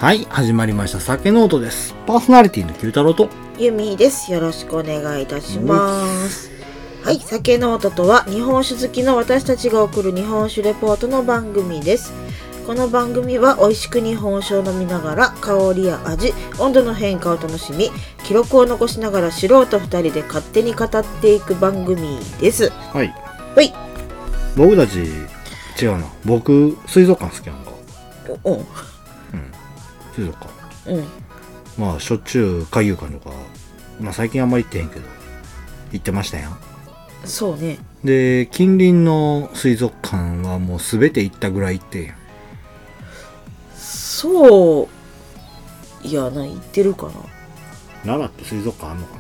はい、始まりました酒ノートです。パーソナリティの九太郎とゆみです。よろしくお願いいたします。はい、酒ノートとは日本酒好きの私たちが送る日本酒レポートの番組です。この番組は美味しく日本酒を飲みながら香りや味、温度の変化を楽しみ、記録を残しながら素人2人で勝手に語っていく番組です。 はい。 はい。 僕たち違うな。僕水族館好きやんか。 うん。 水族館。 うん。 まあしょっちゅう海遊館とか、まあ最近あんまり行ってへんけど行ってましたやん。 そうね。 で近隣の水族館はもうすべて行ったぐらい行ってん。 そういやな、行ってるかな。 奈良って水族館あんのか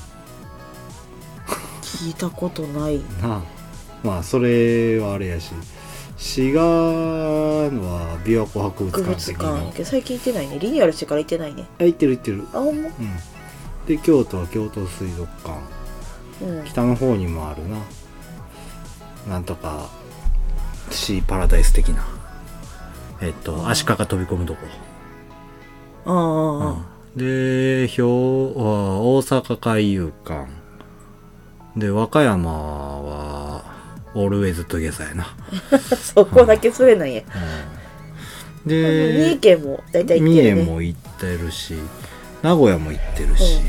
聞いたことないな。なあ、まあそれはあれやし、滋賀のは琵琶湖博物館的な。 最近行ってないね。リニューアルしてから行ってないね。 行ってる行ってる。 あ、ほんま。 で京都は京都水族館、北の方にもあるな、なんとかシーパラダイス的な、アシカが飛び込むとこ。で大阪海遊館で、和歌山はオールウェイズトゥゲザーやなそこだけそれなんや。 で三重県もだいたい行ってるね。 三重も行ってるし、名古屋も行ってるし、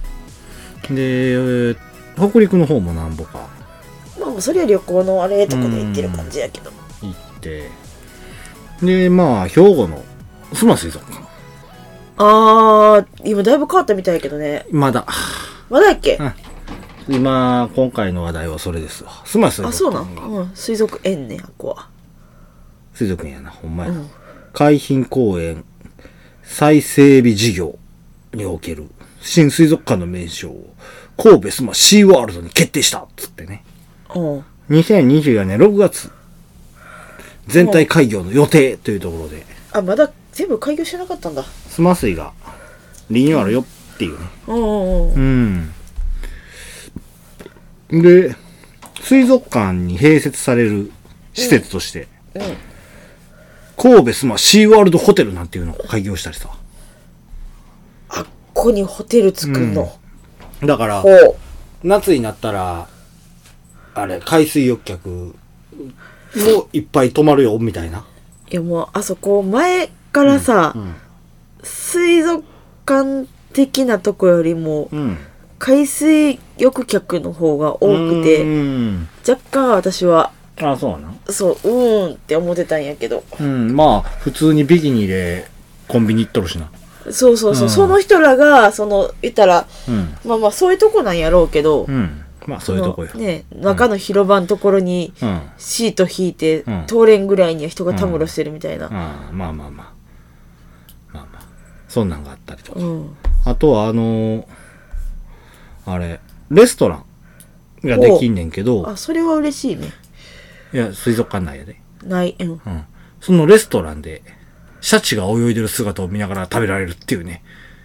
で北陸の方もなんぼか、 まあそれは旅行のあれとかで行ってる感じやけど、 行って、でまあ兵庫の須磨水族館、 今だいぶ変わったみたいやけどね。 まだやっけ、 今回の話題はそれですわ。須磨水族館が。 そうなん、水族園ね、あこは水族園やな、ほんまやな。海浜公園再整備事業における新水族館の名称を神戸須磨シーワールドに決定したっつってね。2024年6月全体開業の予定というところで。 まだ全部開業してなかったんだ。 須磨水がリニューアルよっていうね。で水族館に併設される施設として、神戸須磨シーワールドホテルなんていうのを開業したりさ。 ここにホテル作るの、 だから夏になったらあれ海水浴客もいっぱい泊まるよみたいな。 いやもうあそこ前からさ、水族館的なとこよりも、海水浴客の方が多くて、若干私はそうなんって思ってたんやけど、 まあ普通にビキニでコンビニ行っとるしな。 その人らが言ったら、まあそういうとこなんやろうけど、 まあそういうとこよね、中の広場のところにシート引いて、通れんぐらいには人がたむろしてるみたいな、 まあそんなんがあったりとか、あとはあれレストランができんねんけど、 それは嬉しいね。 いや水族館内やでない、 そのレストランでシャチが泳いでる姿を見ながら食べられるっていうね。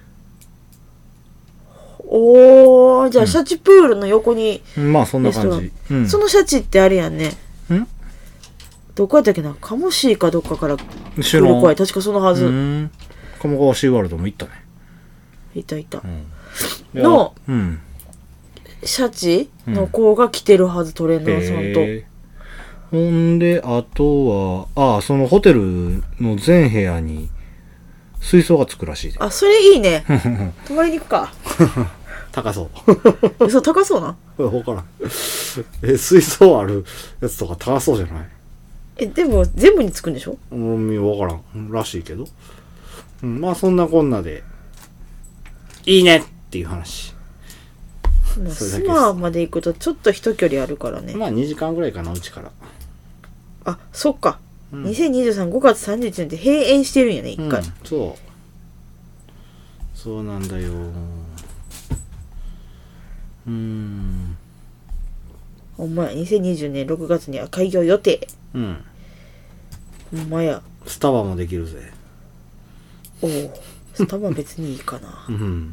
じゃあシャチプールの横に、 まあそんな感じ、 そのシャチってあれやんね。どこやったっけな、カモシーかどっかから来る子や。確かそのはず。 鴨川シーワールドも行ったね。 いた、の、シャチの子が来てるはず、トレンドさんと。 ほんであとはそのホテルの全部屋に水槽がつくらしいで。 それいいね。泊まりに行くか。 高そう高そうな。 分からん。水槽あるやつとか高そうじゃない？ でも全部につくんでしょ？ 分からんらしいけど、まあそんなこんなでいいねっていう話。 スマまで行くとちょっと一距離あるからね。 まあ2時間ぐらいかな、うちから。 そっか、2023 5月30日って閉園してるんやね、一回。 そうなんだよ。 ほんまや、2020年6月には開業予定。ほんまや。 スタバもできるぜ。 スタバ別にいいかな。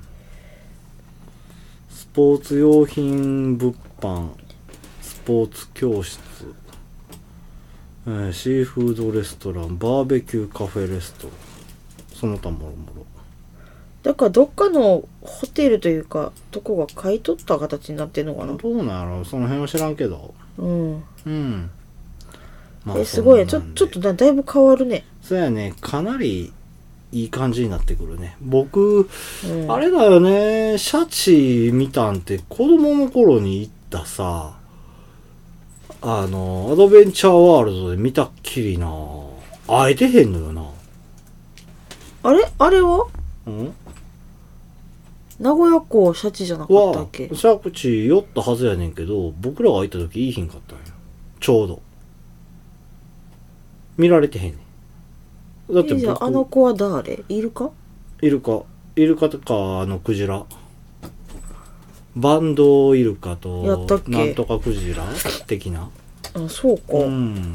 スポーツ用品物販、スポーツ教室、シーフードレストラン、バーベキューカフェレストラン、 その他もろもろ。 だからどっかのホテルというかどこが買い取った形になってんのかな。 どうなんやろ、その辺は知らんけど。 うん。 うん。まあ、すごいね。ちょっとだいぶ変わるね。 そうやね。かなりいい感じになってくるね。僕、あれだよね。シャチ見たんて子供の頃に行ったさ、アドベンチャーワールドで見たっきりな。会えてへんのよな。 あれはうん名古屋港シャチじゃなかったっけ？ シャチ寄ったはずやねんけど、僕らが行った時いいひんかったんや。ちょうど。見られてへんねん。だってじゃあ、あの子は誰？イルカとか、クジラ。バンドイルカと、 やったっけ？ なんとかクジラ的な。 あ、そうか。 うん。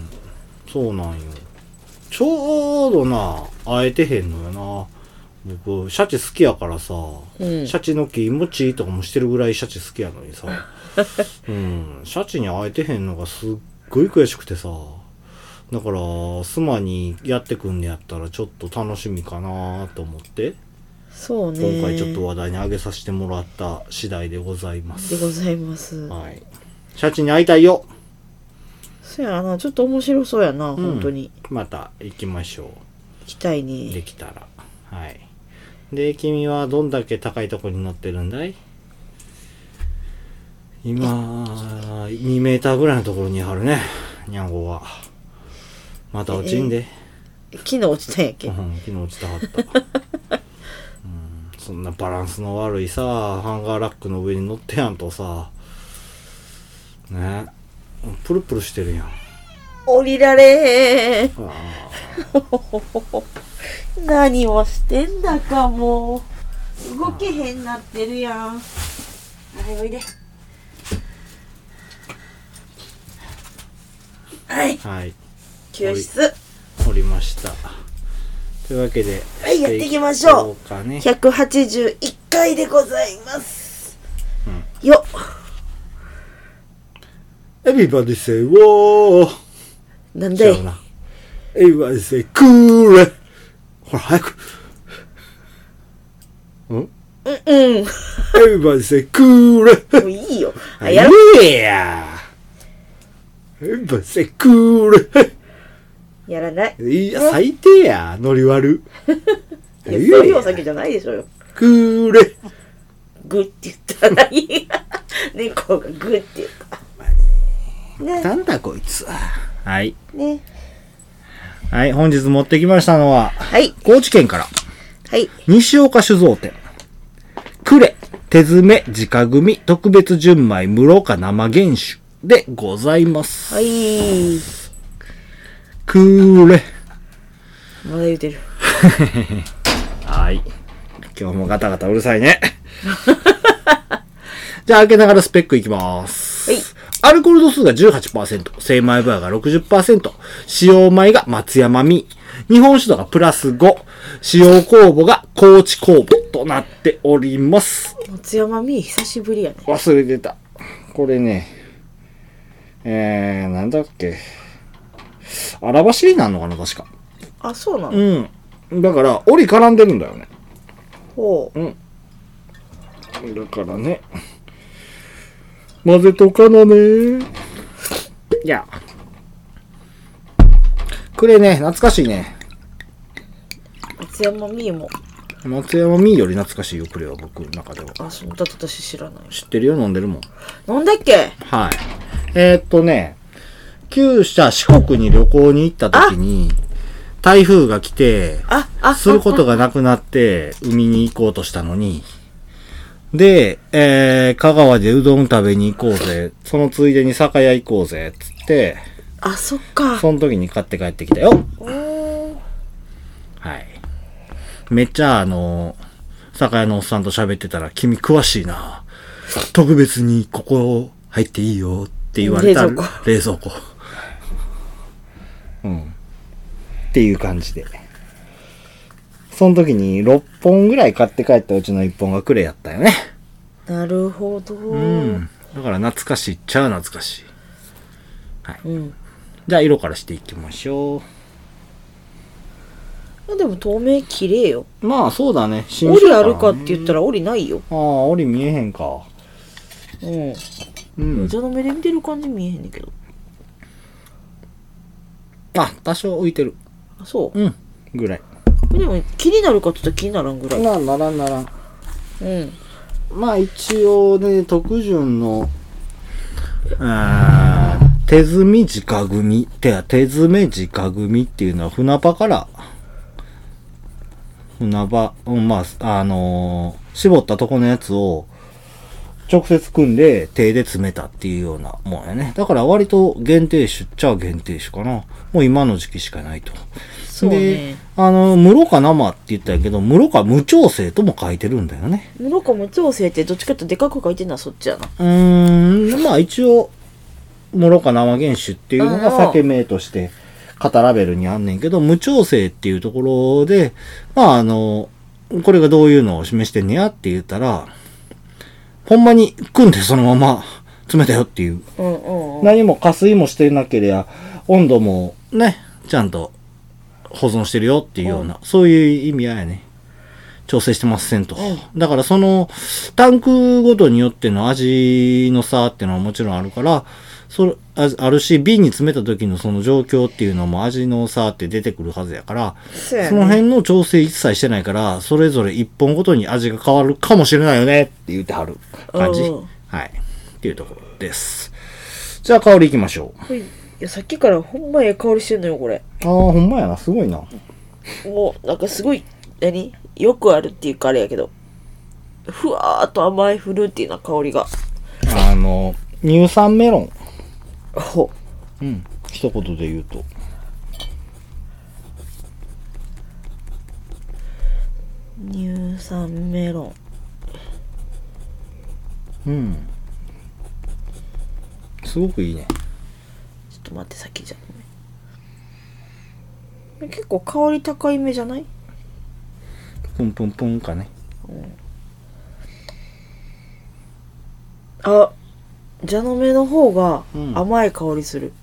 そうなんよ。ちょうどな、会えてへんのよな。僕、シャチ好きやからさ、シャチの木もちとかもしてるぐらいシャチ好きやのにさ、シャチに会えてへんのがすっごい悔しくてさ、だから、スマにやってくんねやったらちょっと楽しみかなと思って、 そうね。 今回ちょっと話題に上げさせてもらった次第でございます。 でございます。 はい。シャチに会いたいよ。 そやな、ちょっと面白そうやな、本当に。 また行きましょう。 行きたいね。 できたら。はい。で、君はどんだけ高いとこに乗ってるんだい？今、2メーターぐらいのところにあるね、ニャンゴは。また落ちんで。 昨日落ちたんやっけ？ 昨日落ちたはった。そんなバランスの悪いさ、ハンガーラックの上に乗ってやんとさ、ね、プルプルしてるやん。 降りられへん。何をしてんだかもう動けへんなってるやん。はい、おいで。はい、 はい、 救出降りました。というわけで、 はい、やっていきましょう。 ね、 181回でございます、よっ。 Everybody say whoa。 なんだい。 Everybody say cool。ほら、早く。Everybody say cool。 もういいよ。 やるや。Everybody say cool。 やらない。 いや、最低や。ノリ悪。 いや、そういうお酒じゃないでしょよ。 クーレ。 グって言ったらいい。猫がグって言うか。 ね、なんだこいつ。はい。 ね。 はい、本日持ってきましたのは、 はい。 高知県から。 はい。 西岡酒造店。クレ、手詰め、直組、特別純米、室岡生原酒でございます。 はい。 クーレ。 まだ言うてる。 はい。今日もガタガタうるさいね。じゃあ開けながらスペックいきます。はい。アルコール度数が 18%、精米部合が 60%、使用米が松山ミー、日本酒度がプラス5、使用酵母が高知酵母となっております。 松山ミー久しぶりやね。 忘れてた。これね、なんだっけ。荒走りになるのかな、確か。 あ、そうなの？ うん。だから、折り絡んでるんだよね。 ほう。 うん。だからね。混ぜとかなね。いや。これね、懐かしいね。 松山ミーも。 松山ミーより懐かしいよ、これは僕の中では。 あ、そうだって私知らない。 知ってるよ、飲んでるもん。 飲んだっけ？ はい。九州、四国に旅行に行った時に、台風が来て、することがなくなって、海に行こうとしたのに、で、香川でうどん食べに行こうぜ。そのついでに酒屋行こうぜ。つって、 あ、そっか。 その時に買って帰ってきたよ。はい。めっちゃ酒屋のおっさんと喋ってたら、君詳しいな。特別にここ入っていいよって言われたら、冷蔵庫。うん。っていう感じで。その時に6本ぐらい買って帰ったうちの1本がクレやったよね。 なるほど。 うん。だから懐かしいっちゃ懐かしい。はい。 うん。 じゃあ色からしていきましょう。 でも透明綺麗よ。 まあそうだね。 檻あるかって言ったら檻ないよ。 ああ、檻見えへんか。 うん。蛇の目で見てる感じ見えへんねんけど。 あ、多少浮いてる。 あ、そう。 うん。ぐらい。 でも気になるかって言ったら気にならんぐらい。 ならん。 うん。 まあ一応ね、特順の、手積み直組、手詰め直組っていうのは船場から、まあ、絞ったとこのやつを直接組んで手で詰めたっていうようなもんやね。だから割と限定種っちゃ限定種かな。もう今の時期しかないと。 そうね。 で、室か生って言ったんやけど、室か無調整とも書いてるんだよね。 室か無調整ってどっちかってでかく書いてんのはそっちやな。 まあ一応、室か生原種っていうのが酒名として型ラベルにあんねんけど、無調整っていうところで、まあこれがどういうのを示してんねやって言ったら、ほんまに組んでそのまま詰めたよっていう。何も加水もしてなければ、温度もね、ちゃんと保存してるよっていうような、そういう意味合いやね。調整してませんと。だからその、タンクごとによっての味の差っていうのはもちろんあるから、あるし、瓶に詰めた時のその状況っていうのも味の差って出てくるはずやから、その辺の調整一切してないから、それぞれ一本ごとに味が変わるかもしれないよねって言ってはる感じ。はい。っていうところです。じゃあ香りいきましょう。 いや、さっきからほんまええ香りしてんのよ、これ。 ああ、ほんまやな。すごいな。 もう、なんかすごい、よくあるっていうかあれやけど、ふわーっと甘いフルーティーな香りが。 乳酸メロン。 ほうん。一言で言うと。 乳酸メロン。うん。すごくいいね。 ちょっと待って、先じゃん。結構香り高いめじゃない？ プンプンプンかね。 あ、蛇の目の方が甘い香りする。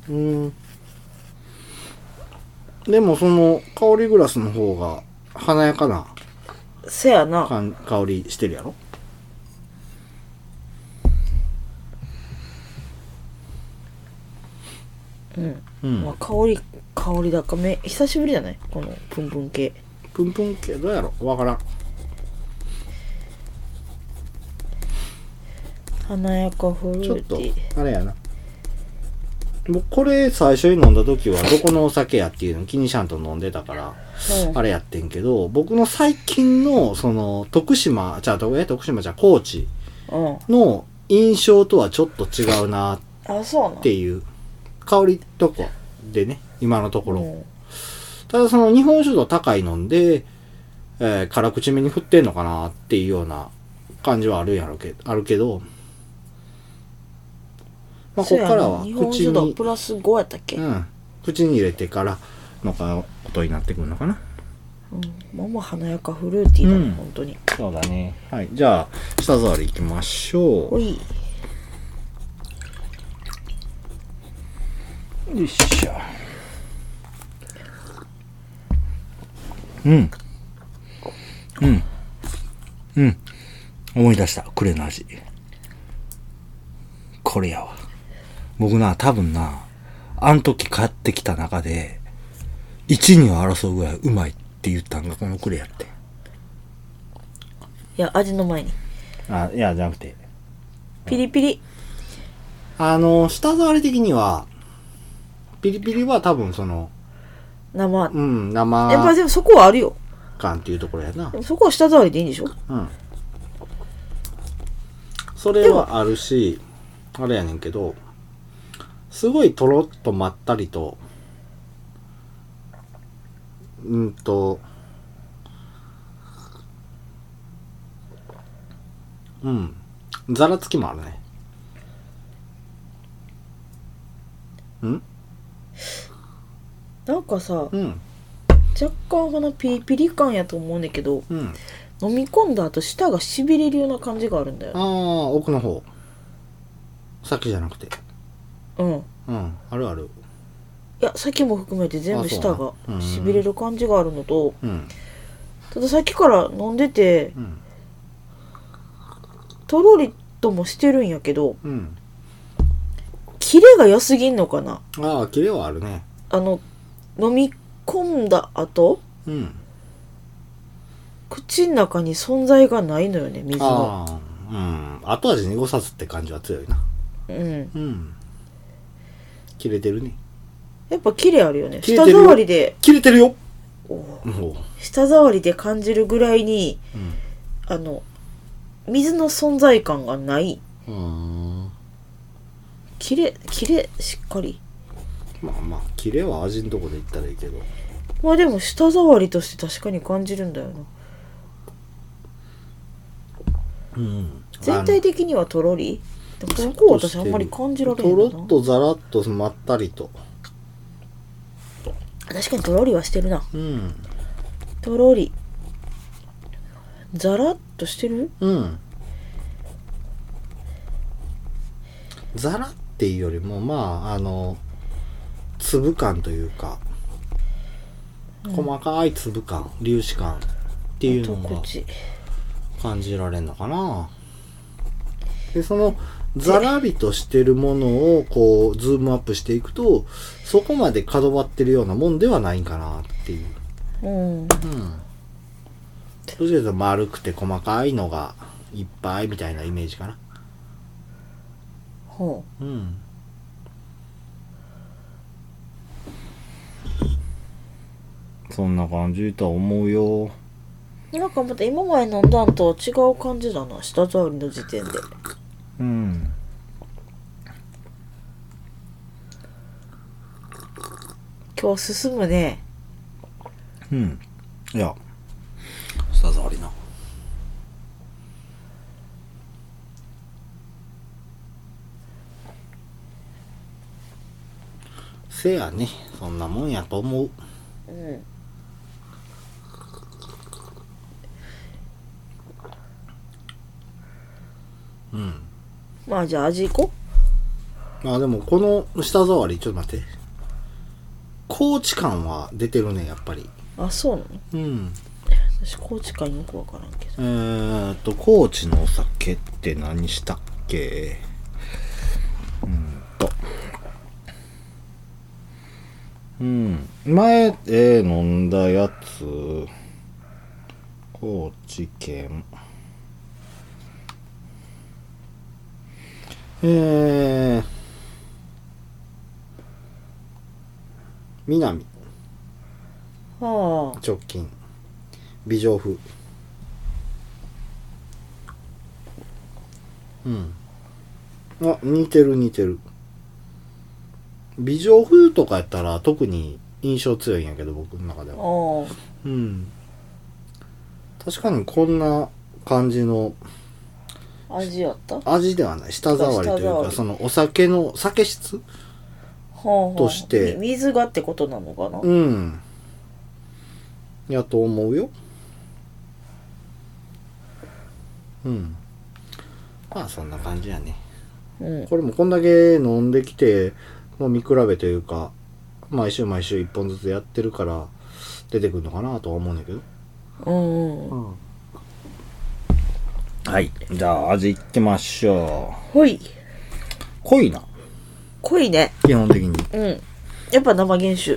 でもその香りグラスの方が華やかなせやな香りしてるやろ。 まあ、香り高め。久しぶりじゃない？このプンプン系。 プンプン系どうやろわからん。 華やかフルーティー。 ちょっとあれやな。僕これ最初に飲んだ時はどこのお酒やっていうの気にしゃんと飲んでたから、あれやってんけど、僕の最近のその高知の印象とはちょっと違うなっていう香りとかでね、今のところ。ただその日本酒度高いので、辛口めに振ってんのかなっていうような感じはあるけど、まあ、ここからは日本酒度プラス5やったっけ？ 口に入れてからのことになってくるのかな。 まあまあ華やかフルーティーだね、本当に。 そうだね。はい。じゃあ、舌触りいきましょう。よいしょ。思い出した。クレの味。これやわ。僕な、多分な、あの時買ってきた中で、1、2を争うぐらいうまいって言ったんがこのクレやって。 いや、味の前に。 いや、じゃなくて。 ピリピリ。 舌触り的には、ピリピリは多分その、生。 やっぱでもそこはあるよ。 感っていうところやな。 でもそこは舌触りでいいんでしょ？ それはあるし、あれやねんけど、すごいとろっとまったりと、ざらつきもあるね。 なんかさ、若干このピリピリ感やと思うねんだけど、飲み込んだ後舌がしびれるような感じがあるんだよ。 奥の方。先じゃなくて。あるある。 いや先も含めて全部舌がうんしびれる感じがあるのと、 うんたださっきから飲んでてうんとろりともしてるんやけどうんキレが良すぎんのかな。 ああキレはあるね。 飲み込んだ後うん口の中に存在がないのよね、水の。 ああうん後味濁さずって感じは強いな。 うんうん切れてるね。 やっぱキレあるよね。舌切れてるよ触りで切れてるよ。 おもう舌触りで感じるぐらいにうん水の存在感がない。キレしっかり。 まあまあキレは味のとこで言ったらいいけど。 まあでも舌触りとして確かに感じるんだよな。 うん全体的にはとろり。でもここ私あんまり感じられへんとだな。 ろっとザラッとまったりと。 確かにとろりはしてるな。 うんとろり。ザラッとしてる？ うんザラっていうよりもまあ粒感というか、細かい粒感粒子感っていうのが口。 感じられるのかな。でそのザラリとしてるものをこうズームアップしていくとそこまで角張ってるようなもんではないんかなっていう。 うん。 どちらかというと丸くて細かいのがいっぱいみたいなイメージかな。 ほうんそんな感じとは思うよ。 う。なんかまた今まで飲んだんとは違う感じだな。舌触りの時点で。 うん今日進むね。 うんいや舌触りな。せやねそんなもんやと思う。 うん。 うんまあじゃあ味いこあでもこの舌触りちょっと待って高知感は出てるねやっぱり。 う。あ、そうなの？ うん私高知感よくわからんけど。 高知のお酒って何したっけ。前飲んだやつ高知県南はあ。 直近美丈夫。あ似てる似てる。美丈夫とかやったら特に印象強いんやけど僕の中では。 ああ。 確かにこんな感じの味やった？は味ではない舌触りというかそのお酒の酒質あはあ。 として水がってことなのかな？ やと思うよ。まあそんな感じやね。これもこんだけ飲んできてもう見比べというか毎週毎週1本ずつやってるから出てくるのかなとは思うんだけど。はいじゃあ味いきましょう。ほい。 濃いな濃いね。 基本的に。 やっぱ生原酒。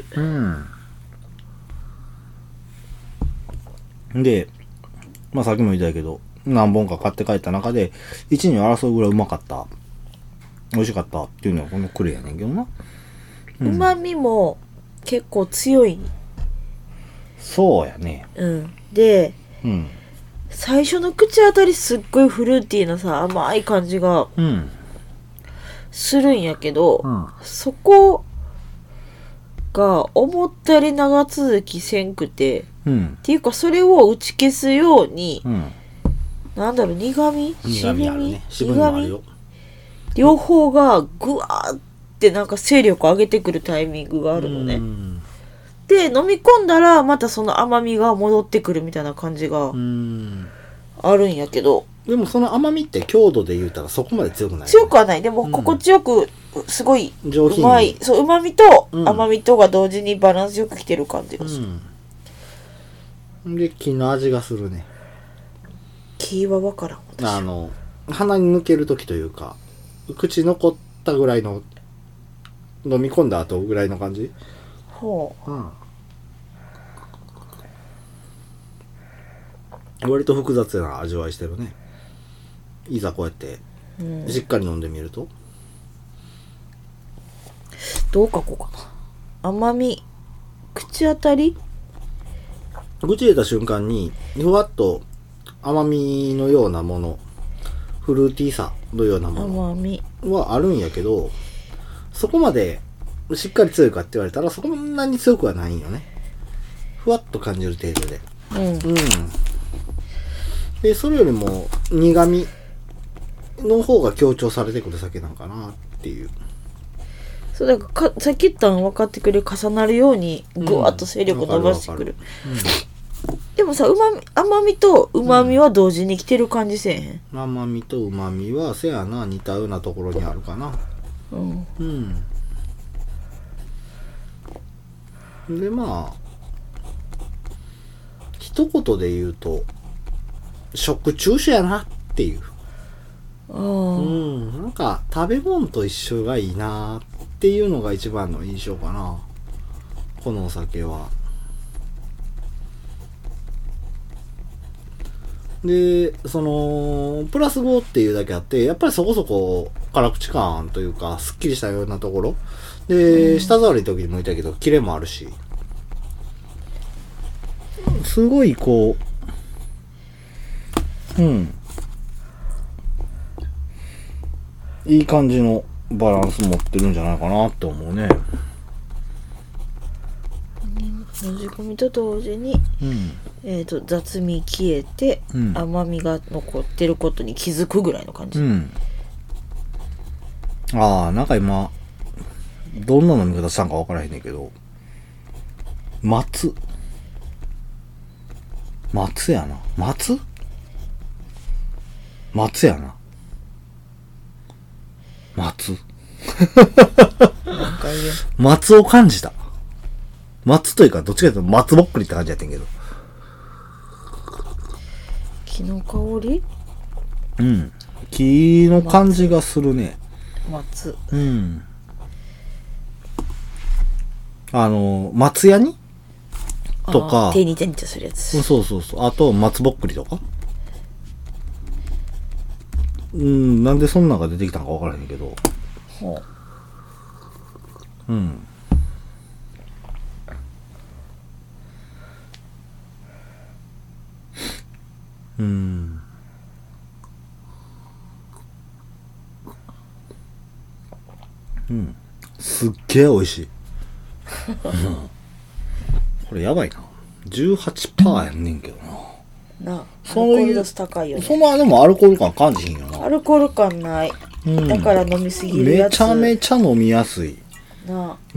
でまあさっきも言ったけど何本か買って帰った中で1、2を争うぐらいうまかった美味しかったっていうのはこのクレやねんけどな。 旨味も結構強い。 そうやね。 で、最初の口当たりすっごいフルーティーなさ甘い感じがするんやけど、そこが思ったより長続きせんくて、っていうかそれを打ち消すように、なんだろう苦味渋みあるね。渋みもあるよ。 両方がぐわーってなんか勢力上げてくるタイミングがあるのね。で飲み込んだらまたその甘みが戻ってくるみたいな感じがあるんやけど、 でもその甘みって強度で言うたらそこまで強くない、 強くはない。でも心地よくすごい上品にうまい。そう、旨味とうん甘みとが同時にバランスよくきてる感じがする。 で、木の味がするね。 木はわからん。私鼻に抜けるときというか、口残ったぐらいの、飲み込んだ後ぐらいの感じ。 ほう。 割と複雑な味わいしてるね。いざこうやってうん、 しっかり飲んでみると、 どう書こうかな。甘み、口当たり、 口入れた瞬間にふわっと甘みのようなもの、フルーティーさのようなも甘み。 のはあるんやけど、そこまでしっかり強いかって言われたらそんなに強くはないんよね。ふわっと感じる程度で。 うん。 で、それよりも苦味の方が強調されてくる酒なんかなっていう。 そうだからさっき言ったの分かってくれる、重なるようにぐわっと勢力を伸ばしてくる。でもさ、甘みと旨味は同時に来てる感じせえへん。 甘みと旨みはせやな、似たようなところにあるかな。で、まあ一言で言うと食中酒やなっていう。なんか食べ物と一緒がいいなっていうのが一番の印象かな、このお酒は。で、プラス5っていうだけあって、やっぱりそこそこ辛口感というか、すっきりしたようなところ。で、舌触りの時にも言ったけど、キレもあるし。すごいこう、いい感じのバランス持ってるんじゃないかなって思うね。 閉じ込みと同時に、雑味消えて、甘みが残ってることに気づくぐらいの感じ。 なんか今どんな飲み方したんか分からへんねんけど、松やな。松やな。 なんか言う。 松を感じた。松というかどっちかというと松ぼっくりって感じやってんけど。 木の香り？ 木の感じがするね。 松。 松ヤニとか。 手に手にとするやつ。 そう。あと松ぼっくりとか。なんでそんなんが出てきたのか分からへんけど。 ほう。 すっげえ美味しい。これやばいな。18% やんねんけどな。 なあ、アルコール度数高いよね。 そんなでもアルコール感感じひんよな。 アルコール感ない。だから飲みすぎるやつ。 めちゃめちゃ飲みやすい。 なあ。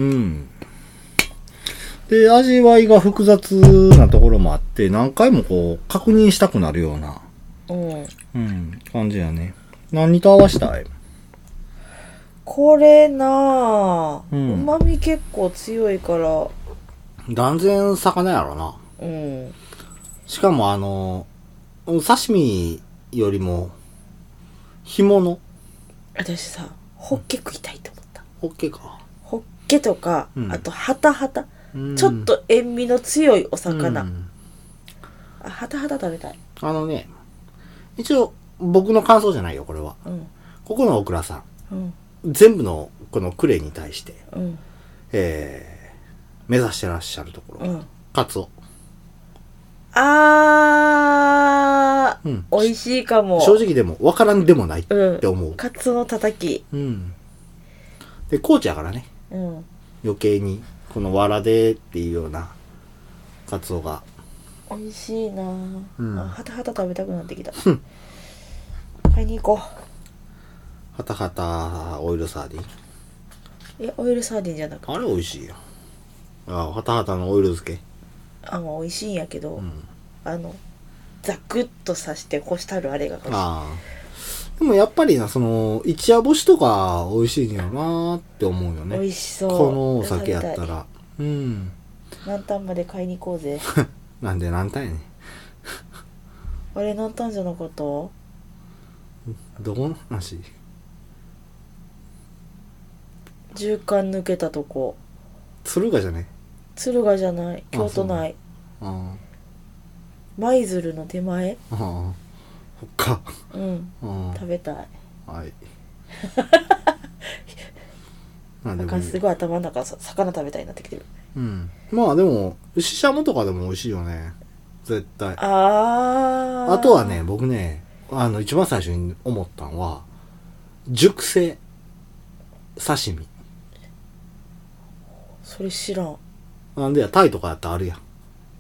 で、味わいが複雑なところもあって、何回もこう、確認したくなるような、感じやね。何と合わしたい？ これなあ、旨味結構強いから。 断然魚やろな。しかも刺身よりも、干物。 私さ、ホッケ食いたいと思った。 ホッケか。 ホッケとか、あとハタハタ。ちょっと塩味の強いお魚。ハタハタ食べたい。 一応、僕の感想じゃないよ、これは。ここのオクラさん。全部のこのクレに対して、目指してらっしゃるところが、カツオ。 美味しいかも。 正直でも分からんでもないって思う。 カツオのたたき。 で、高知やからね。余計にこの藁でっていうようなカツオが美味しいなぁ。ハタハタ食べたくなってきた。買いに行こう。 ハタハタオイルサーディン。 オイルサーディンじゃなくて。 あれ美味しいよ。ハタハタのオイル漬け。 美味しいんやけど、ザクッと刺して干したるあれが欲しい。 でもやっぱりな、その、一夜干しとか美味しいんやろなーって思うよね。 美味しそう。 このお酒やったら。うん。 南丹まで買いに行こうぜ。 なんで南丹やねん。 あれ南丹じゃなかった？ どこの話？ 縦貫抜けたとこ。 敦賀じゃね？ 敦賀じゃない。京都内。舞鶴の手前。 ほっか。 うん。食べたい。 はい。 なんかすごい頭の中魚食べたいになってきてる。 うん。まあでも牛しゃもとかでも美味しいよね。絶対。あとはね、僕ね、一番最初に思ったのは熟成刺身。 それ知らん。 なんでや、タイとかやったらあるやん。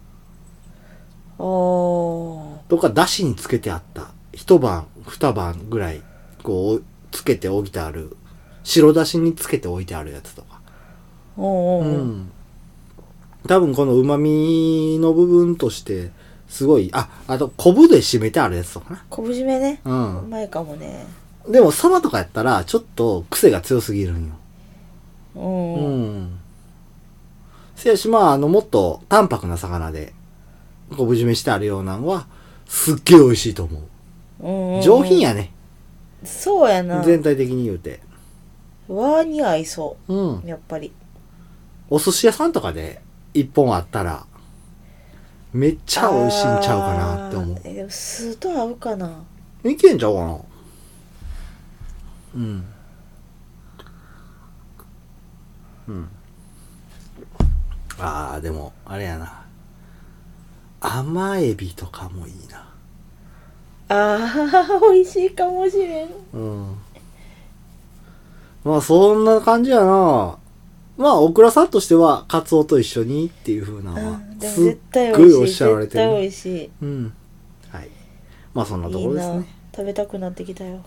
とか、だしにつけてあった。一晩、二晩ぐらい、こう、つけておいてある。白だしにつけておいてあるやつとか。うん。多分この旨味の部分として、すごい、あと、昆布で締めてあるやつとかな。 昆布締めね。 うん。 うまいかもね。 でも、サバとかやったら、ちょっと癖が強すぎるんよ。うん。せやし、まあ、もっと淡白な魚で、昆布締めしてあるようなのは、すっげえ美味しいと思う。上品やね。 そうやな。 全体的に言うて。 和に合いそう。 うん。 やっぱり。 お寿司屋さんとかで一本あったら、めっちゃ美味しいんちゃうかなって思う。 でも酢と合うかな。 いけんちゃうかな。うん。うん。でも、あれやな。甘エビとかもいいな。 美味しいかもしれん。 うん。まあ、そんな感じやな。まあ、オクラさんとしては、カツオと一緒にっていう風なのは、 でも絶対美味しい。おっしゃられてる。 絶対美味しい。 うん。はい。まあ、そんなところですね。いいな。 食べたくなってきたよ。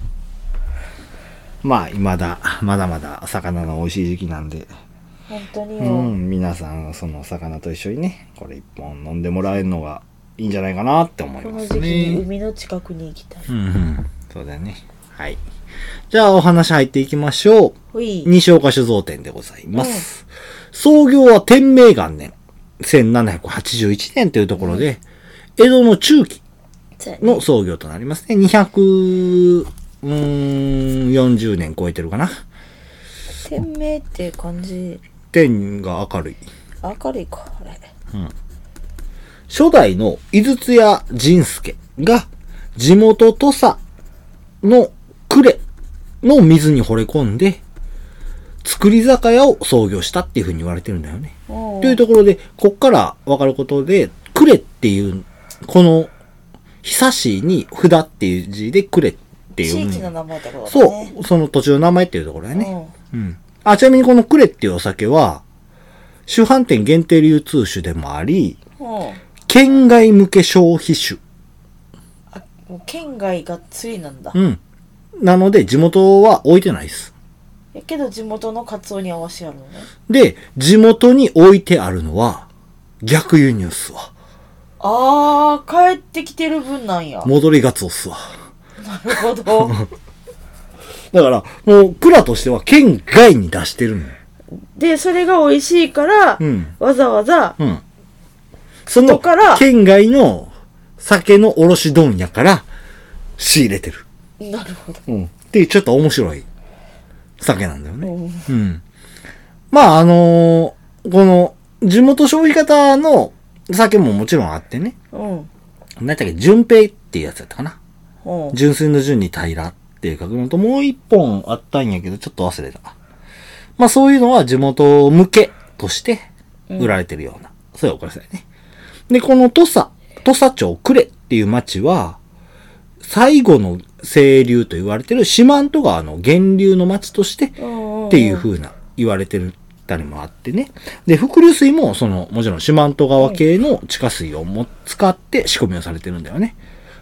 まあ、まだまだ魚の美味しい時期なんで。 本当によ。 皆さん、その魚と一緒にね、これ一本飲んでもらえるのがいいんじゃないかなって思いますね。 この時期に海の近くに行きたい。 そうだよね。はい。じゃあ、お話入っていきましょう。西岡酒造店でございます。創業は天明元年、1781年というところで、江戸の中期の創業となりますね。240年超えてるかな。 天明って感じ。 天が明るい。 明るいか、あれ。 初代の井筒屋仁助が地元土佐の呉の水に惚れ込んで造り酒屋を創業したっていう風に言われてるんだよね。というところで、こっから分かることで、呉っていう、この久しに札っていう字で呉っていう。 地域の名前ってことだね。 そう、その土地の名前っていうところだよね。ちなみにこの呉っていうお酒は、主販店限定流通酒でもあり、県外向け消費酒。 もう県外がっつりなんだ。 なので、地元は置いてないです。 けど地元のカツオに合わせてあるのね。 で、地元に置いてあるのは、逆輸入っすわ。 帰ってきてる分なんや。 戻りガツオっすわ。 なるほど。 だから、もう、蔵としては県外に出してるの。 で、それが美味しいから、わざわざ、 その、県外の酒の卸問屋から仕入れてる。 なるほど。 っていうちょっと面白い酒なんだよね。まあ、この、地元消費型の酒ももちろんあってね。何だっけ、純平っていうやつやったかな。純粋の純に平っていう書くのともう一本あったんやけど、ちょっと忘れた。まあそういうのは地元向けとして売られてるような、そういうお菓子だよね。で、この土佐町呉っていう町は、最後の清流と言われてる四万十川の源流の町としてっていう風な言われてるたりもあってね。で、伏流水ももちろん四万十川系の地下水を使って仕込みをされてるんだよね。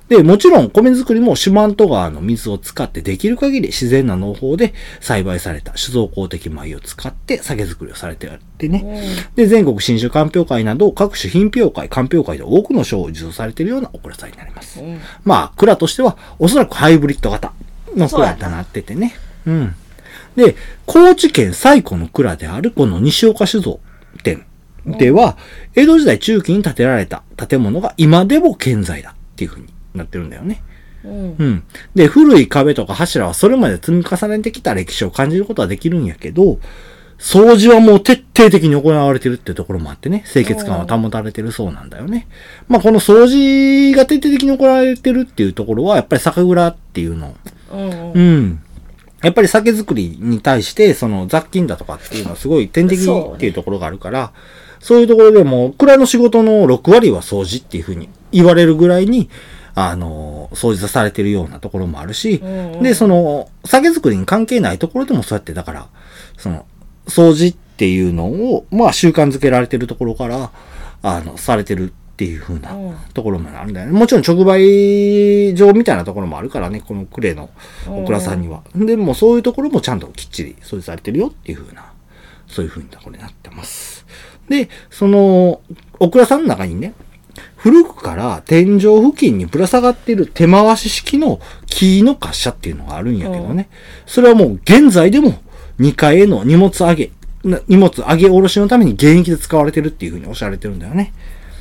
で、もちろん米作りも四万十川の水を使ってできる限り自然な農法で栽培された酒造公的米を使って酒造りをされてあってね。で、全国新酒鑑評会など各種品評会、鑑評会で多くの賞を受賞されているようなオクラさんになります。まあ、蔵としてはおそらくハイブリッド型の蔵となっててね。で、高知県最古の蔵であるこの西岡酒造店では、江戸時代中期に建てられた建物が今でも健在だっていう風になってるんだよね。で、古い壁とか柱はそれまで積み重ねてきた歴史を感じることはできるんやけど、掃除はもう徹底的に行われてるっていうところもあってね、清潔感は保たれてるそうなんだよね。まあこの掃除が徹底的に行われてるっていうところは、やっぱり酒蔵っていうの。やっぱり酒造りに対して、その雑菌だとかっていうのはすごい天敵っていうところがあるから、そういうところでも、蔵の仕事の6割は掃除っていうふうに言われるぐらいに、掃除されてるようなところもあるし、で、その、酒造りに関係ないところでもそうやって、だから、その、掃除っていうのを、まあ習慣づけられてるところから、されてるっていう風なところもあるんだよね。もちろん直売所みたいなところもあるからね、この呉のオクラさんには。でもそういうところもちゃんときっちり掃除されてるよっていう風な、そういう風なところになってます。で、その、オクラさんの中にね、古くから天井付近にぶら下がっている手回し式の木の滑車っていうのがあるんやけどね。それはもう現在でも2階への荷物上げ下ろしのために現役で使われてるっていう風におっしゃられてるんだよね。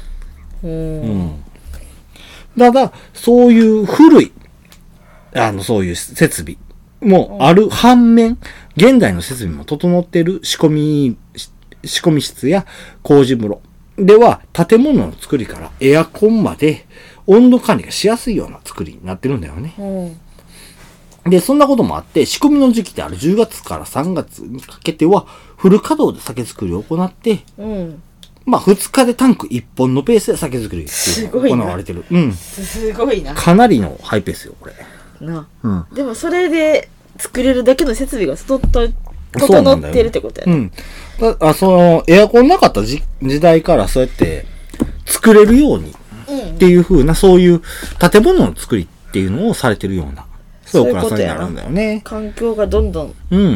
ただ、そういう古い、そういう設備もある反面、現代の設備も整っている仕込み室や麹風呂では、建物の作りからエアコンまで温度管理がしやすいような作りになってるんだよね。で、そんなこともあって、仕込みの時期である10月から3月にかけては、フル稼働で酒造りを行って、まあ、2日でタンク1本のペースで酒造りっていうのが行われてる。 すごいな。 かなりのハイペースよ、これ。 でも、それで作れるだけの設備が整ってるってことやね。 その、エアコンなかった時代からそうやって作れるようにっていう風な、そういう建物の作りっていうのをされてるような、そういうオクラさんになるんだよね。 環境がどんどん。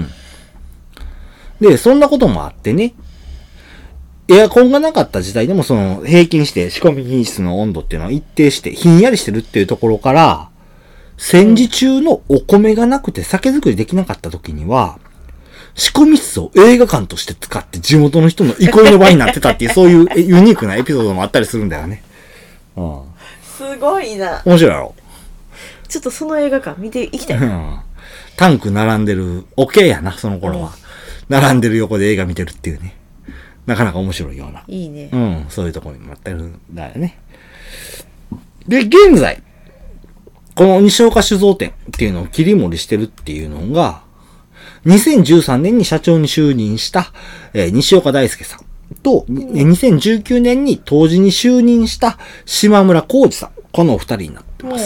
で、そんなこともあってね、エアコンがなかった時代でもその平均して仕込み品質の温度っていうのは一定してひんやりしてるっていうところから、戦時中のお米がなくて酒造りできなかった時には、仕込み室を映画館として使って地元の人の憩いの場になってたっていう、そういうユニークなエピソードもあったりするんだよね。 すごいな。 面白いやろ。 ちょっとその映画館見ていきたい。 タンク並んでる、OK やな、その頃は。並んでる横で映画見てるっていうね。なかなか面白いような。 いいね。 そういうところになってるんだよね。で、現在、この西岡酒造店っていうのを切り盛りしてるっていうのが、2013年に社長に就任した、西岡大輔さんと、2019年に当時に就任した島村浩二さん。このお二人になってます。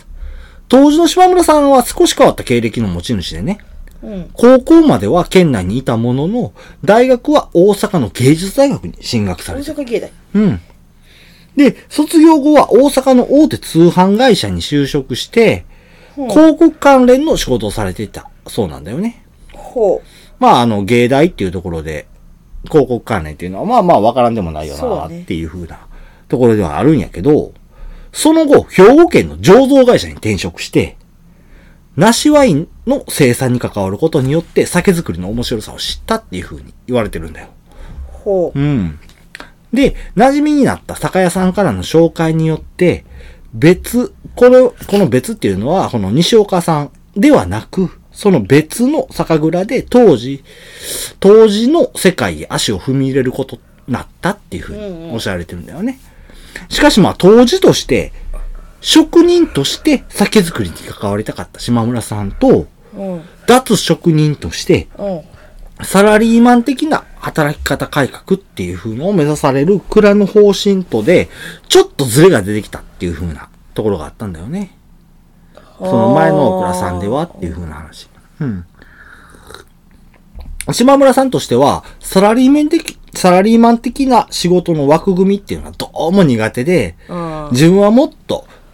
当時の島村さんは少し変わった経歴の持ち主でね。高校までは県内にいたものの、大学は大阪の芸術大学に進学された。 大阪芸大。 で、卒業後は大阪の大手通販会社に就職して、広告関連の仕事をされていたそうなんだよね。まあ、芸大っていうところで、広告関連っていうのは、まあまあわからんでもないよな、っていう風なところではあるんやけど、その後、兵庫県の醸造会社に転職して、梨ワインの生産に関わることによって酒造りの面白さを知ったっていう風に言われてるんだよ。で、馴染みになった酒屋さんからの紹介によって、この別っていうのは、この西岡さんではなく、その別の酒蔵で当時の世界へ足を踏み入れることになったっていう風におっしゃられてるんだよね。しかしまあ当時として、職人として酒造りに関わりたかった島村さんと、脱職人として、サラリーマン的な働き方改革っていう風のを目指される蔵の方針とで、ちょっとズレが出てきたっていう風なところがあったんだよね。その前のオクラさんではっていう風な話。島村さんとしては、サラリーマン的な仕事の枠組みっていうのはどうも苦手で、自分はもっと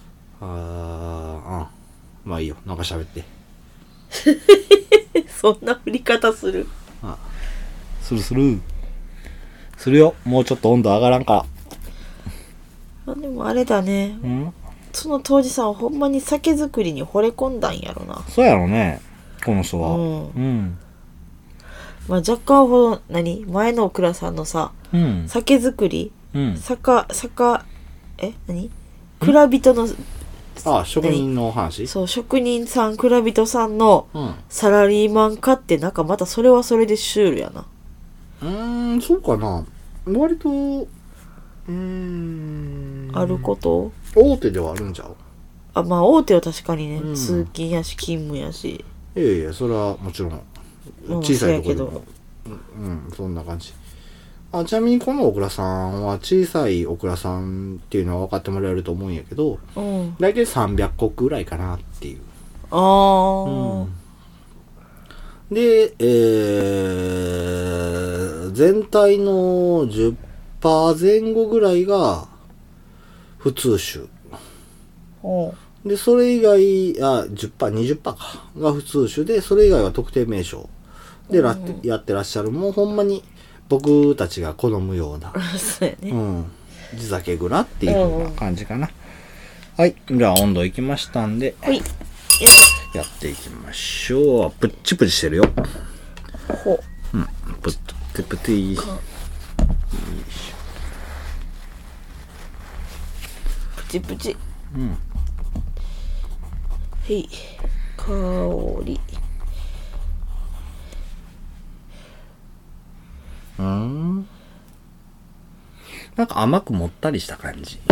まあいいよ。なんか喋って。 そんな振り方する？ するよ。もうちょっと温度上がらんかでもあれだね。 ら。 その当時さんほんまに酒造りに惚れ込んだんやろな。 そうやろね。この人は。 まあ若干ほど、前のオクラさんのさ、酒造り、蔵人の、 職人の話？ そう、職人さん、蔵人さんのサラリーマン化ってなんかまたそれはそれでシュールやな。 そうかな。割と、 あること大手ではあるんちゃう？ まあ大手は確かにね、通勤やし勤務やし。 いや、それはもちろん。小さいところでも。そんな感じ。ちなみにこのオクラさんは小さいオクラさんっていうのは分かってもらえると思うんやけど、だいたい300個ぐらいかなっていう。で、全体の 10% 前後ぐらいが普通種。で、それ以外、10%、20%か。が普通種で、それ以外は特定名称でやってらっしゃる。もうほんまに僕たちが好むような。 そうやね。 地酒蔵っていうような感じかな。はい。じゃあ温度いきましたんで。 はい。 やっていきましょう。プッチプチしてるよ。プッチプチ。 プチプチ。はい。香り。 なんか甘くもったりした感じ。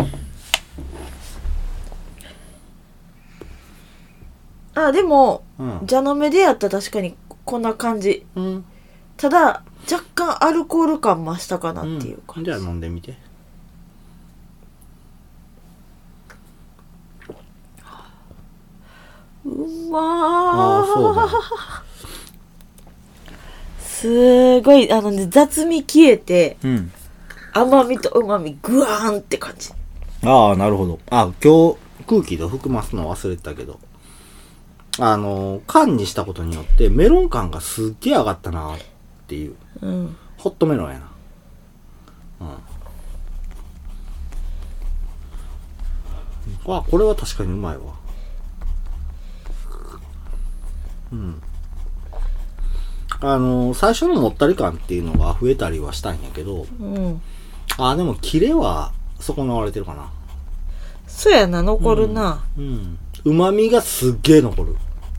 でも、蛇の目でやったら確かにこんな感じ。ただ、若干アルコール感増したかなっていう感じ。 じゃあ飲んでみて。 うまー。そうだね。すごい、雑味消えて、甘みと旨みグワーンって感じ。 なるほど。今日空気と含ますの忘れてたけど、缶にしたことによってメロン感がすっげえ上がったなっていう。ホットメロンやな。これは確かにうまいわ。最初のもったり感っていうのが増えたりはしたんやけど、でもキレは損なわれてるかな。 そうやな、残るな。 旨味がすっげえ残る。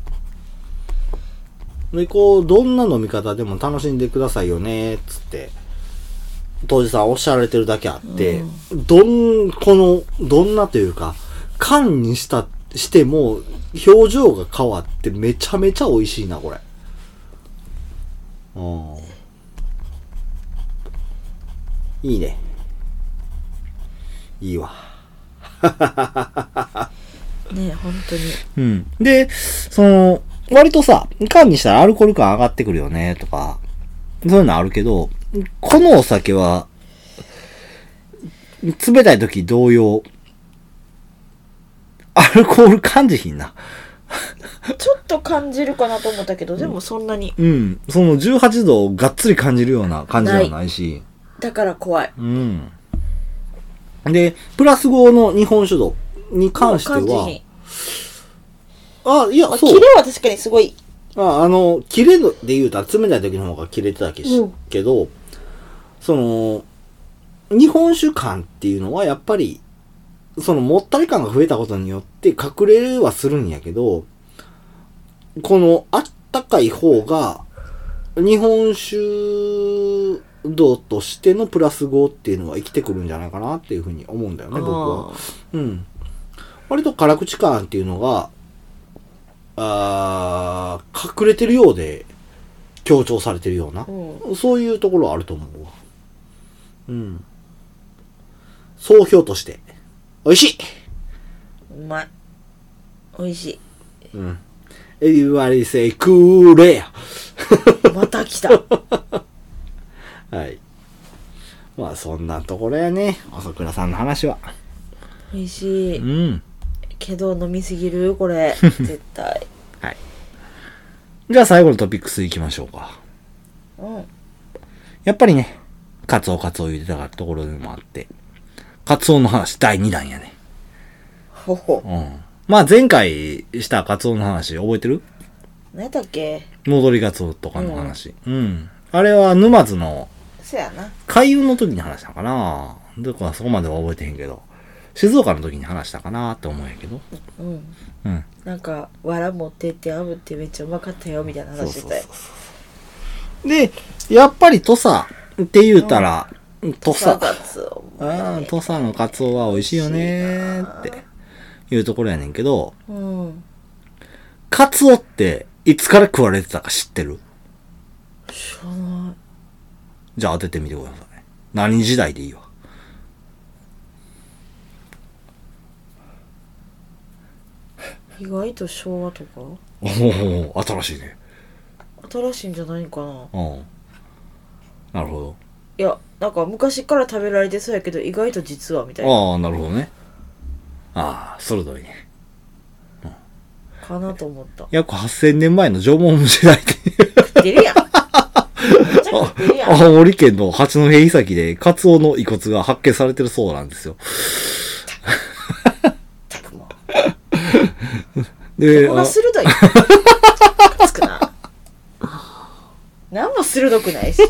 で、どんな飲み方でも楽しんでくださいよね、つって、当時さんおっしゃられてるだけあって、どんなというか、缶にしても、表情が変わってめちゃめちゃ美味しいな、これ。いいね。いいわ。 ね、本当に。で、割とさ、缶にしたらアルコール感上がってくるよね、とか、そういうのあるけど、このお酒は、冷たい時同様、アルコール感じひんな。 ちょっと感じるかなと思ったけど、でもそんなに。 その18度をがっつり感じるような感じではないし。 だから怖い。 で、プラス5の日本酒度に関しては、いや、そう。 キレは確かにすごい。 キレで言うたら冷たい時の方がキレてたけど、日本酒感っていうのはやっぱり、もったり感が増えたことによって隠れはするんやけど、このあったかい方が、日本酒度としてのプラス5っていうのは生きてくるんじゃないかなっていうふうに思うんだよね、僕は。割と辛口感っていうのが、隠れてるようで強調されてるような、そういうところはあると思うわ。総評として、美味しい。 うまい。美味しい。 Everybody say cool また来た。 はい。まあそんなところやね。朝倉さんの話は。 美味しい。 けど飲みすぎるこれ絶対。 はい。じゃあ最後のトピックスいきましょうか。 うん。 やっぱりね、カツオ言ってたからところでもあって、カツオの話第2弾やね。 ほほ。 うん。まあ前回したカツオの話覚えてる？ 何やったっけ？ 戻りガツオとかの話。うん。あれは沼津のそやな。 海運の時に話したかな。どこはそこまでは覚えてへんけど。静岡の時に話したかなって思うんやけど。 うん。 うん。 なんか、藁持ってって炙ってめっちゃうまかったよみたいな話してたよ。 で、やっぱり土佐って言うたら、土佐。 カツオ。 土佐のカツオは美味しいよねーっていうところやねんけど、 うん。 カツオっていつから食われてたか知ってる？ 知らない。 じゃあ当ててみてください。何時代でいいわ。 意外と昭和とか？ おお、新しいね。 新しいんじゃないかな。 うん。なるほど。 いや、なんか昔から食べられてそうやけど意外と実はみたいな。 ああ、なるほどね。ああ、鋭いね。 かなと思った。 約8000年前の縄文時代で。 食ってるやん。食ってるやん。 青森県の八戸岬でカツオの遺骨が発見されてるそうなんですよ。で、 ここが鋭い。つくな。何も鋭くないし。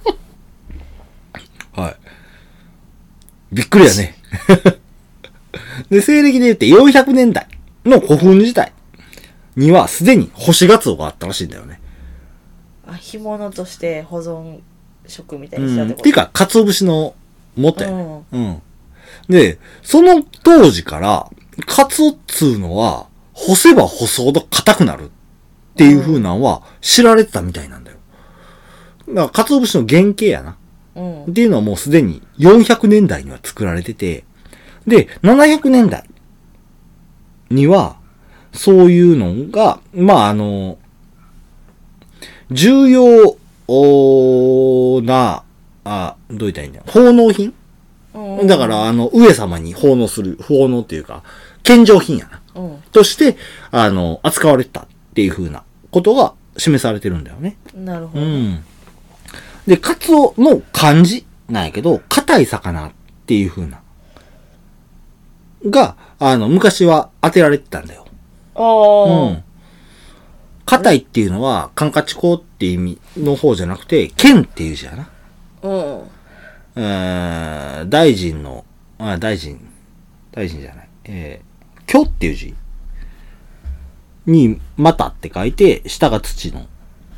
はい。びっくりやね。で、西暦で言って400年代の古墳時代にはすでに干しガツオがあったらしいんだよね。 あ、干物として保存食みたいにしたってこと？ っていうか、鰹節の元やね。 うん。 で、その当時から、カツオっつうのは、干せば干すほど硬くなるっていう風なのは知られてたみたいなんだよ。だから、鰹節の原型やな。 うん。 っていうのはもうすでに400年代には作られてて、で、700年代には、そういうのが、まあ、重要な、どう言ったらいいんだよ。奉納品、 うん、 だから、上様に奉納する、奉納っていうか、献上品やな。 うん、 として、扱われてたっていう風なことが示されてるんだよね。 なるほど。 うん。で、カツオの漢字なんやけど、硬い魚っていう風な、が、昔は当てられてたんだよ。 ああ。 うん。硬いっていうのは、カンカチコって意味の方じゃなくて、剣っていう字やな。 うん。 大臣の、大臣じゃない。巨っていう字に、またって書いて、下が土の。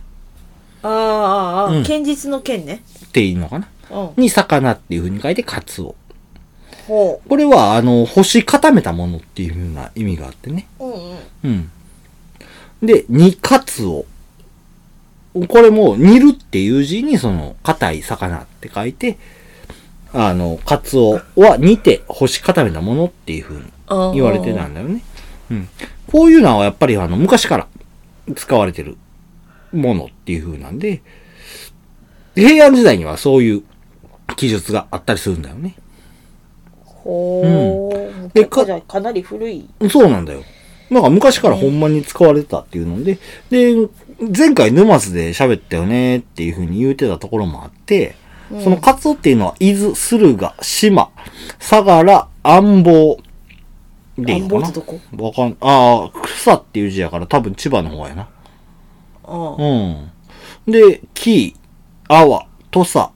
うん、堅実の剣ね。 っていうのかな。 うん。 に、魚っていう風に書いて、カツオ。 ほこれは、干し固めたものっていう風な意味があってね。 う。うんうん。 うん。で、煮カツオ。これも、煮るっていう字に、硬い魚って書いて、カツオは煮て干し固めたものっていう風に言われてたんだよね。うん。こういうのはやっぱり昔から使われてるものっていう風なんで、平安時代にはそういう記述があったりするんだよね。 ほー。で、かなり古い。 そうなんだよ。なんか昔からほんまに使われてたっていうので、で、前回沼津で喋ったよねっていう風に言うてたところもあって、そのカツオっていうのは、伊豆、駿河、島、相良、安房でいいのかな。 安房ってどこ？ わかん、草っていう字やから多分千葉の方やな。うん。で、紀伊、阿波、土佐、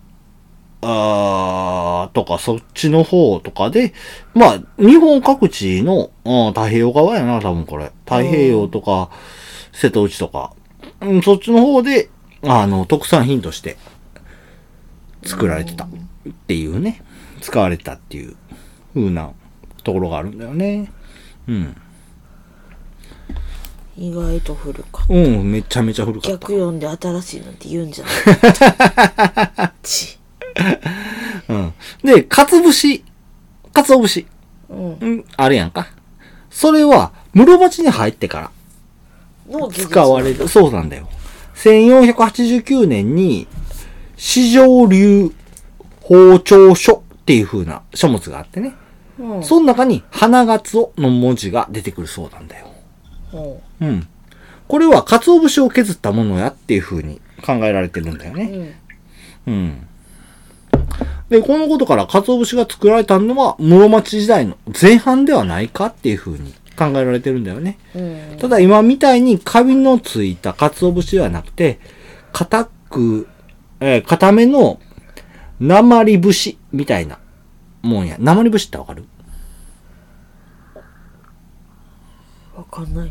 とかそっちの方とかで、まあ、日本各地の、太平洋側やな、多分これ。太平洋とか、瀬戸内とか、そっちの方で、特産品として、作られてたっていうね、使われてたっていう風なところがあるんだよね。うん。 意外と古かった。 うん、めちゃめちゃ古かった。 逆読んで新しいなんて言うんじゃない。ち。 うん。で、鰹節。 うん。 うん、あるやんか。それは、室町に入ってから使われる。そうなんだよ。1489年に、四条流包丁書っていう風な書物があってね。 うん。 その中に花ガツオの文字が出てくるそうなんだよ。 ほうん。これは鰹節を削ったものやっていう風に考えられてるんだよう。 ね。うん。で、このことから鰹節が作られたのは室町時代の前半ではないかっていう風に考えられてるんだよね。 うん。 ただ今みたいにカビのついた鰹節ではなくて、硬めの鉛節みたいなもんや。鉛節ってわかる？ わかんない。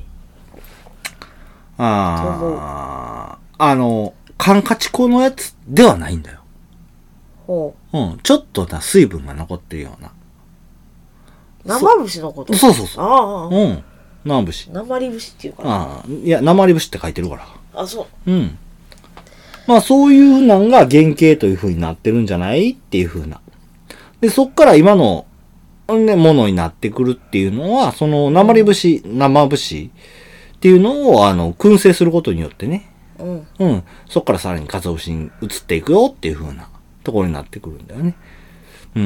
カンカチ粉のやつではないんだよ。 ほうん。ちょっとな、水分が残ってるような。 生節のこと？ そうそうそう。 ああ。 うん。生節。 鉛節っていうかな。 ああ。いや、鉛節って書いてるから。 あ、そう。 うん。まあそういうのが原型という風になってるんじゃないっていう風な。で、そっから今の、ね、ものになってくるっていうのは、その鉛節、生節っていうのを、燻製することによってね。 うん。 うん。そっからさらに鰹節に移っていくよっていう風なところになってくるんだよね。うん。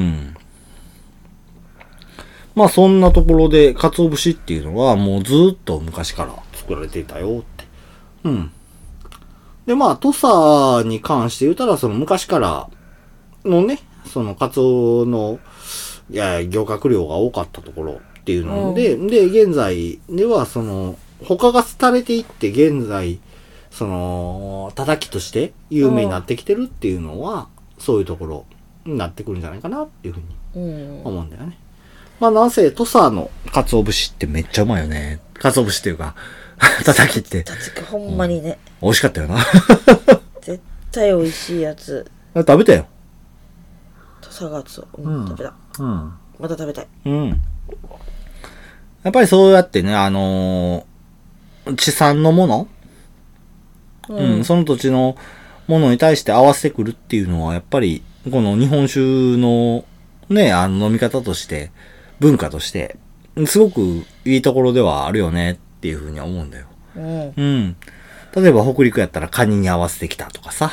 まあそんなところで、鰹節っていうのはもうずっと昔から作られていたよって。うん。で、まあ、土佐に関して言うたら、その昔からのね、そのカツオの、漁獲量が多かったところっていうので、で、現在では、その、他が廃れていって、現在、その、叩きとして有名になってきてるっていうのは、そういうところになってくるんじゃないかなっていうふうに思うんだよね。まあ、なんせ、土佐の鰹節ってめっちゃうまいよね。鰹節っていうか、叩きって。 ほんまにね。 美味しかったよな。 絶対美味しいやつ。 食べたよ。 土佐ガツオ。うん、食べた。 うん。 また食べたい。 うん。やっぱりそうやってね、地産のもの、うん、その土地のものに対して合わせてくるっていうのは、やっぱり、この日本酒のね、飲み方として、文化として、すごくいいところではあるよねっていうふうには思うんだよ。うん。例えば北陸やったらカニに合わせてきたとかさ。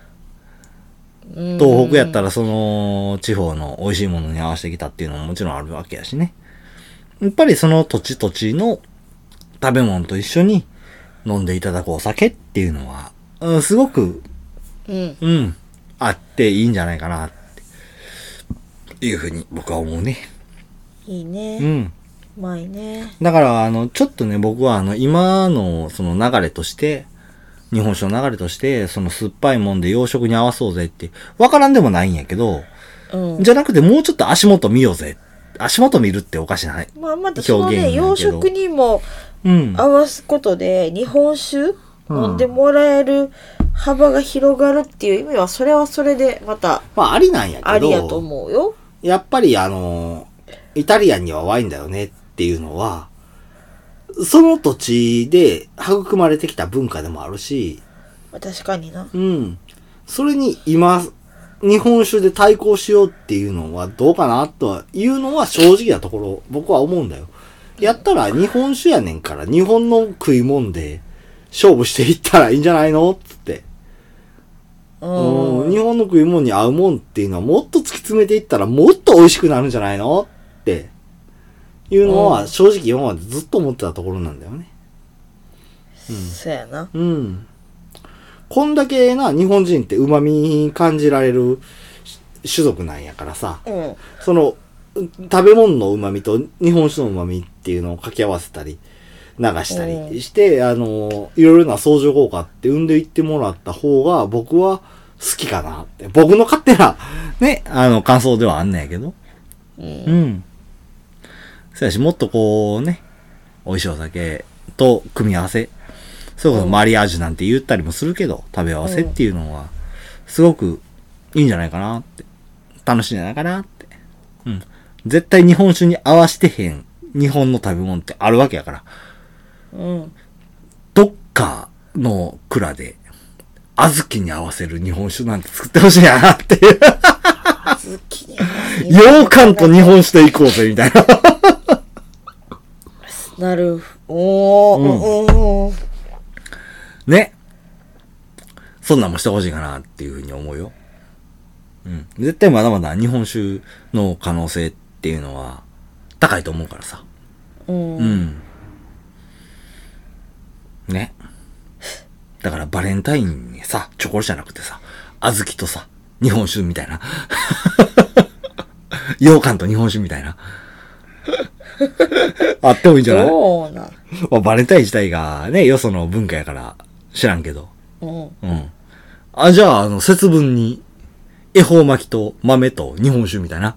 東北やったらその地方の美味しいものに合わせてきたっていうのももちろんあるわけやしね。やっぱりその土地土地の食べ物と一緒に飲んでいただくお酒っていうのは、すごく、あっていいんじゃないかなっていうふうに僕は思うね。 いいね。うまいね。 だからちょっとね、僕は今のその流れとして、日本酒の流れとして、その酸っぱいもんで洋食に合わそうぜって、わからんでもないんやけど、じゃなくてもうちょっと足元見ようぜ。足元見るっておかしない。 まあまたそのね、洋食にも合わすことで、日本酒飲んでもらえる幅が広がるっていう意味は、それはそれでまた、 まあありなんやけど、 ありやと思うよ。 やっぱりイタリアンにはワインだよねっていうのは、その土地で育まれてきた文化でもあるし、 確かにな。 それに今、日本酒で対抗しようっていうのはどうかなというのは正直なところ、僕は思うんだよ。やったら日本酒やねんから、日本の食い物で勝負していったらいいんじゃないのつって。日本の食い物に合うもんっていうのはもっと突き詰めていったらもっと美味しくなるんじゃないのっていうのは正直今までずっと思ってたところなんだよね。 そうやな。 こんだけな、日本人って旨味感じられる種族なんやからさ、その、食べ物の旨味と日本酒の旨味っていうのを掛け合わせたり、流したりして、いろいろな相乗効果って生んでいってもらった方が僕は好きかなって。僕の勝手な、ね、感想ではあんねんやけど。そうやし、もっとこうね、美味しいお酒と組み合わせ、そういうことマリアージュなんて言ったりもするけど、食べ合わせっていうのは、すごくいいんじゃないかなって。楽しいんじゃないかなって。絶対日本酒に合わせてへん日本の食べ物ってあるわけやから。どっかの蔵で、小豆に合わせる日本酒なんて作ってほしいなっていう。小豆羊羹と日本酒で行こうぜ、みたいな。 なる。 ね。そんなんもしてほしいかなっていうふうに思うよ。絶対まだまだ日本酒の可能性っていうのは高いと思うからさ。うん。ね。だからバレンタインにさ、チョコレートじゃなくてさ、小豆とさ、日本酒みたいな。羊羹と日本酒みたいな。あってもいいんじゃない？ そうな。 まあ、バレンタイン自体がね、よその文化やから知らんけど。うん。あ、じゃあ、節分に、恵方巻きと豆と日本酒みたいな。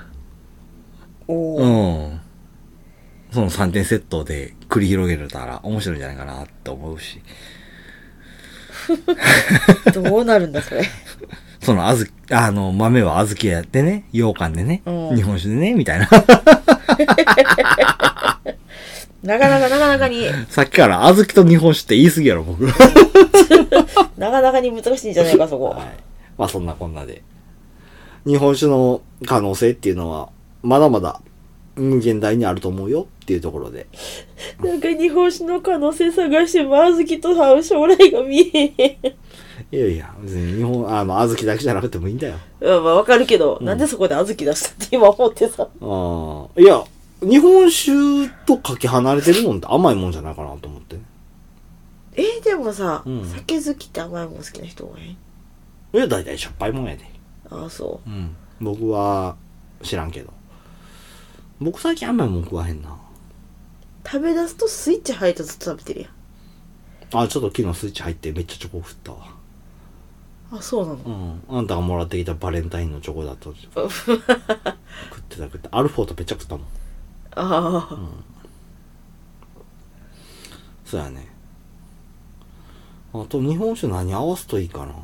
うん。その3点セットで繰り広げれたら面白いんじゃないかなって思うし。 どうなるんだ、それ。 その豆は小豆やってね、羊羹でね、日本酒でね、みたいな。 なかなかに。 さっきから小豆と日本酒って言い過ぎやろ、僕。 なかなかに難しいんじゃないか、そこ。はい。 まあそんなこんなで。日本酒の可能性っていうのは、まだまだ無限大にあると思うよっていうところで。 なんか日本酒の可能性探しても、小豆と将来が見えへん。 いやいや、別に小豆だけじゃなくてもいいんだよ。 まあわかるけど、なんでそこで小豆出したって今思ってさ。 いや、日本酒とかけ離れてるもんって甘いもんじゃないかなと思って。 でもさ、酒好きって甘いもん好きな人多い？ だいたいしょっぱいもんやで。 ああ、そう。 僕は知らんけど。僕最近甘いもん食わへんな。 食べ出すとスイッチ入るとずっと食べてるやん。 ちょっと昨日スイッチ入ってめっちゃチョコ振ったわ。 あ、そうなの？ あんたがもらってきたバレンタインのチョコだと食ってた。アルフォートめっちゃ食ったもん。ああ。そうやね。あと日本酒何合わすといいかな。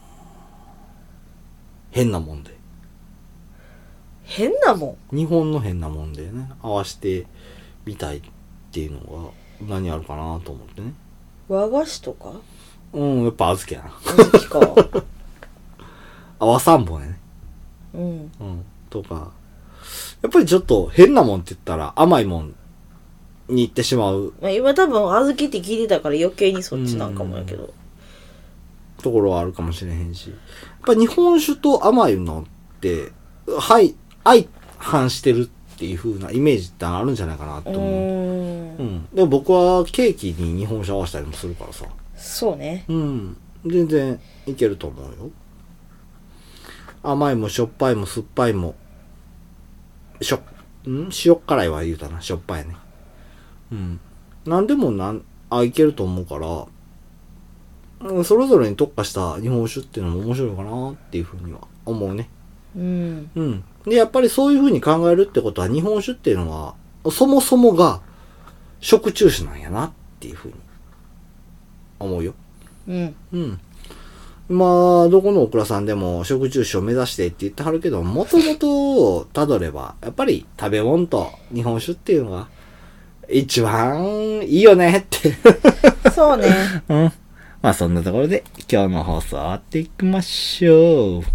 変なもんで。 変なもん？日本の変なもんでね、合わせてみたいっていうのが何あるかなと思ってね。 和菓子とか？ やっぱ小豆やな。 小豆か。 和三本やね。とか。やっぱりちょっと変なもんって言ったら甘いもんに行ってしまう。 まあ、今多分小豆って聞いてたから余計にそっちなんかもやけど。 ところはあるかもしれへんし。やっぱ日本酒と甘いのって、相反してるっていう風なイメージってあるんじゃないかなと思う。でも僕はケーキに日本酒合わせたりもするからさ。 そうね。 全然いけると思うよ。甘いもしょっぱいも酸っぱいも、塩辛いは言うたな、しょっぱいね。なんでもいけると思うから、それぞれに特化した日本酒っていうのも面白いかなっていうふうには思うね。で、やっぱりそういうふうに考えるってことは、日本酒っていうのは、そもそもが食中酒なんやなっていうふうに思うよ。まあ、どこのオクラさんでも食中酒を目指してって言ってはるけど、もともとをたどれば、やっぱり食べ物と日本酒っていうのが一番いいよねって。 そうね。 まあそんなところで今日の放送終わっていきましょう。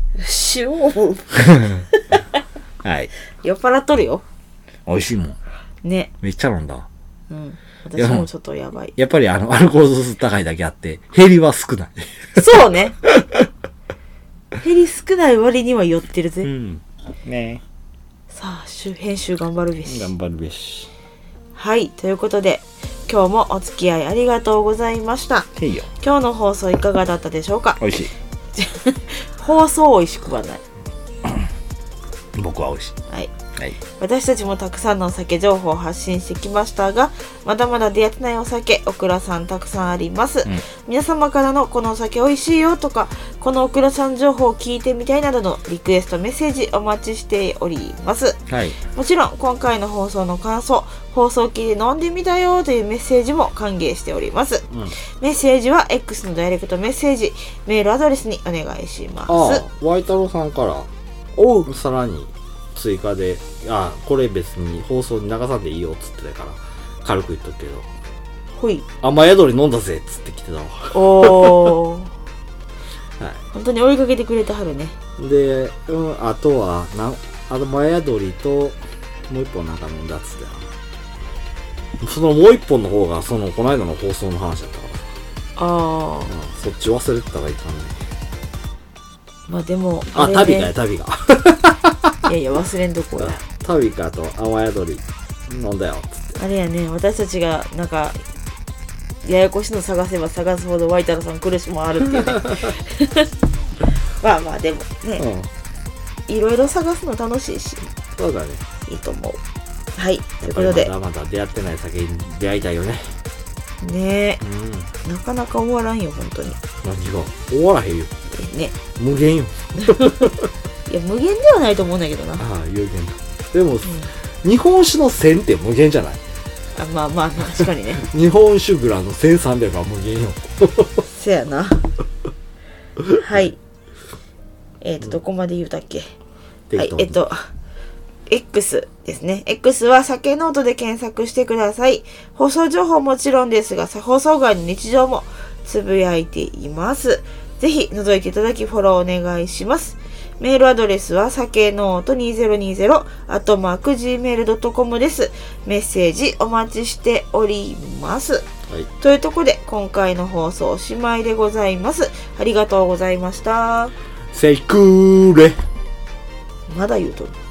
はい。 酔っ払っとるよ。 美味しいもん。 ね。 めっちゃ飲んだ。 私もちょっとやばい。 やっぱりアルコール度数高いだけあって、減りは少ない。 そうね。減り少ない割には酔ってるぜ。 ね。 さあ、編集頑張るべし。 頑張るべし。 はい、ということで、今日もお付き合いありがとうございました。今日の放送いかがだったでしょうか？ 美味しい。 放送美味しくはない。 僕は美味しい。 はい、私たちもたくさんのお酒情報を発信してきましたが、まだまだ出会ってないお酒、オクラさんたくさんあります。皆様からのこのお酒美味しいよとか、このオクラさん情報を聞いてみたいなどのリクエストメッセージお待ちしております。もちろん今回の放送の感想、放送聞いて飲んでみたよというメッセージも歓迎しております。メッセージは X のダイレクトメッセージ、メールアドレスにお願いします。 ワイタロさんからさらに追加で、これ別に放送に流さんでいいよっつってたから軽く言っとくけど、雨宿り飲んだぜっつって来てたわ。 本当に追いかけてくれてはるね。 で、あとは雨宿りともう一本なんか飲んだっつって、そのもう一本の方がこの間の放送の話だったからそっち忘れてたらいかんね。 まあでも旅がいやいや忘れんとこや。 タビカと雨宿り飲んだよ。 あれやね、私たちがなんかややこしいの探せば探すほどワイタラさん苦しもあるっていうねまあまあでもね、いろいろ探すの楽しいし、 そうだね、 いいと思う。はい、ということで、 まだまだ出会ってない酒に出会いたいよね。 ねえ、なかなか終わらんよ本当に。 何が終わらへんよね、 無限よいや無限ではないと思うんだけどな。 ああ、有限だ。でも、日本酒の1000って無限じゃない？ あ、まあまあ確かにね日本酒グラの1300は無限よせやなはい、どこまで言うたっけ。はい、X ですね。X は酒ノートで検索してください。放送情報もちろんですが、放送外の日常もつぶやいています。ぜひ覗いていただきフォローお願いします。メールアドレスは酒ノート2020@gmail.com です。メッセージお待ちしております。はい、というところで今回の放送おしまいでございます。ありがとうございました。 セイクーレ。 まだ言うとる。